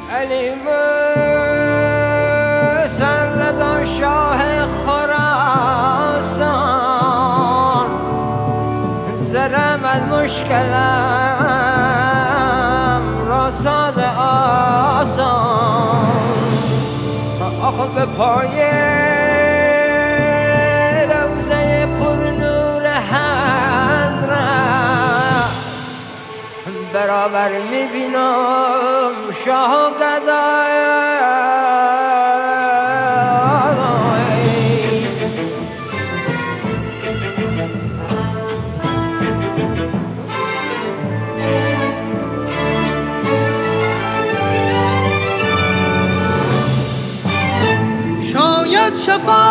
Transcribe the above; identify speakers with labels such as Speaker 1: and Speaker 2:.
Speaker 1: علی مسلط شاه خراسان زرم از مشکلم را ساز آسان آخه به پای روزه پر نور حضرت برابر میبینم شاه و گدای
Speaker 2: شاید شفا